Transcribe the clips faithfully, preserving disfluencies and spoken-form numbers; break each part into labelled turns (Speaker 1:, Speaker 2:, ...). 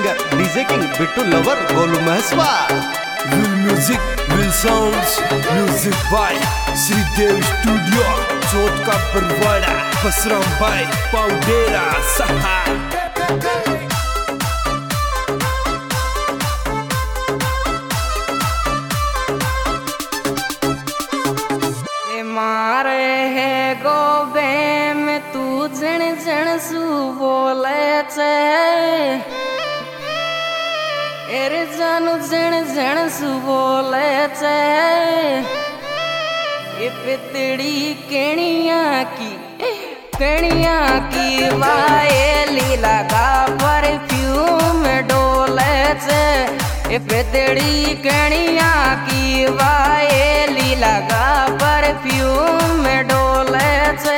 Speaker 1: Singer DJ king Bittu lover Golu Mahaswar.
Speaker 2: Will music will sounds music by Shridev studio चौथ का परवाड़ा बसराम भाई पाउडेरा सहा।
Speaker 3: मारे है गोबे में तू जण जण सू बोले छे एरे जानू जण जण सू बोले छे ये पितड़ी केणिया की केणिया की वायली लगा परफ्यूम डोले छे ये पितड़ी केणिया की वायली लगा परफ्यूम डोले छे।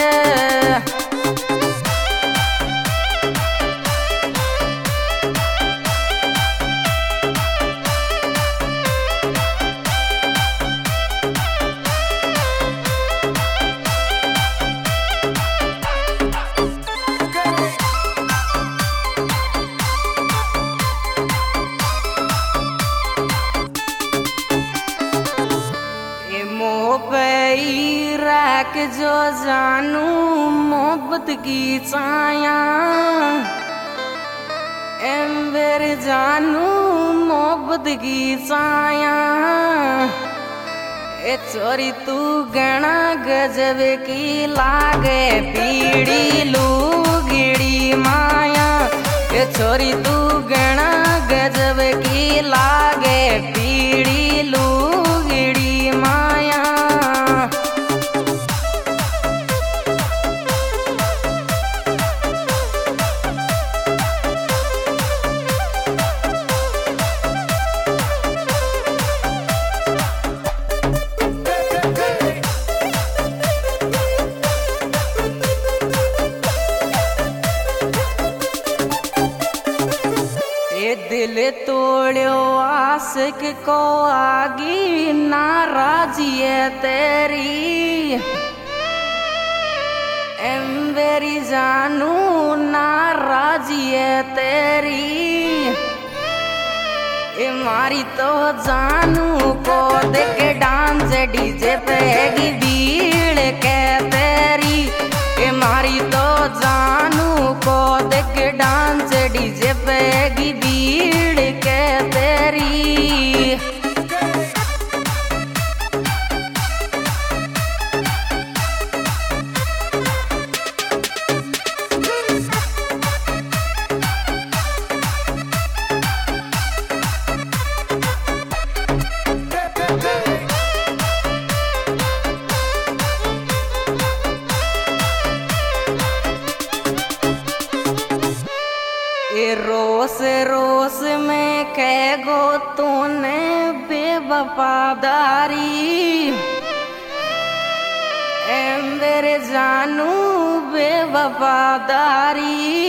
Speaker 3: राख जो जानू मोहब्बत की छाया एम्बर जानू मोहब्बत की छाया ए चोरी तू गणा गजब की लागे पीड़ी लूगिड़ी माया ए चोरी तू गणा गजब की लागे पीड़ी लूगिड़ी माया। दिल तोड़ो आशिक को आगी नाराजी है तेरी एम्बेरी जानू नाराजी है तेरी ए मारी तो जानू को देख डांस डीजे पे की भीड़ के तेरी ए मारी तो जानू को देख डांस डीजे पे की भीड़ के तेरी। रोस रोस में कह गो तूने बेवफादारी एम्बर जानू बेवफादारी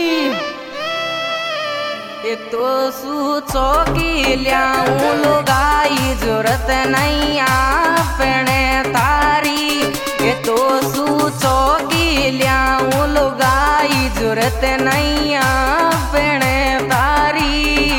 Speaker 3: ये तो सूचो की लियाऊं लुगाई जरूरत नहीं आपने तारी ये तो सूचो की लियाऊं लुगाई जरूरत नहीं आपने तारी।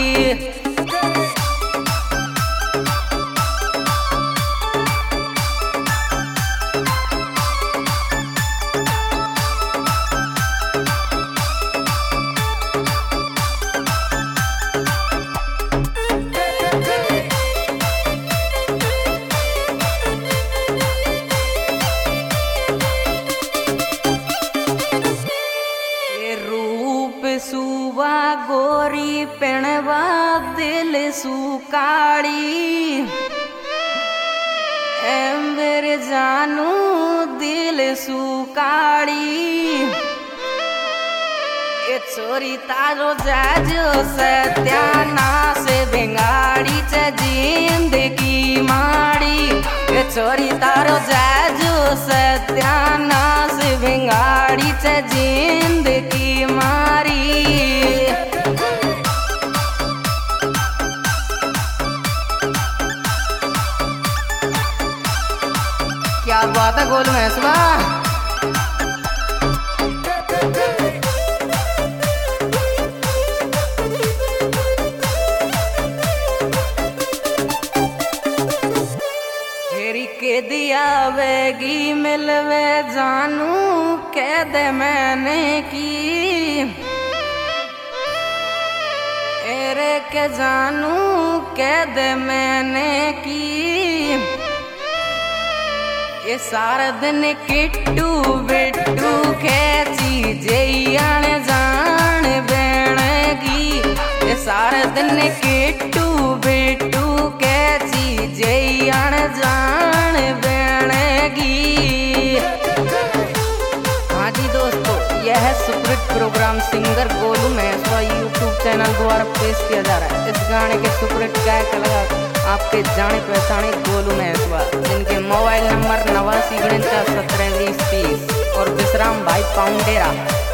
Speaker 3: सुवा गोरी पेणवा दिल सुकाड़ी एम्बर जानू दिल सुकाड़ी ए छोरी तारो जाजो सत्यानाश बेंगाड़ी च जिंदगी माड़ी ए छोरी तारो जाजो सत्यानाश बेंगाड़ी च जिंदगी मारी। क्या बात है गोलू महसवार। जानू कह दे मैंने की, एरे के जानू कह दे मैंने की, ये सारा दिन किट्टू बिट्टू खेची जैन जान बेणगी, ये सारा दिन किट्टू बिट्टू खेची जैन जान बेणगी। हाँ जी दोस्तों, यह superhit program singer Golu Maheshwara YouTube channel द्वारा पेश किया जा रहा है। इस गाने के सुपरहिट गायक लगा आपके जाने पहचाने गोलू महेश्वरा, जिनके मोबाइल नंबर नवासी उनचास सत्रह बीस तीस और विश्राम भाई पाउंडेरा।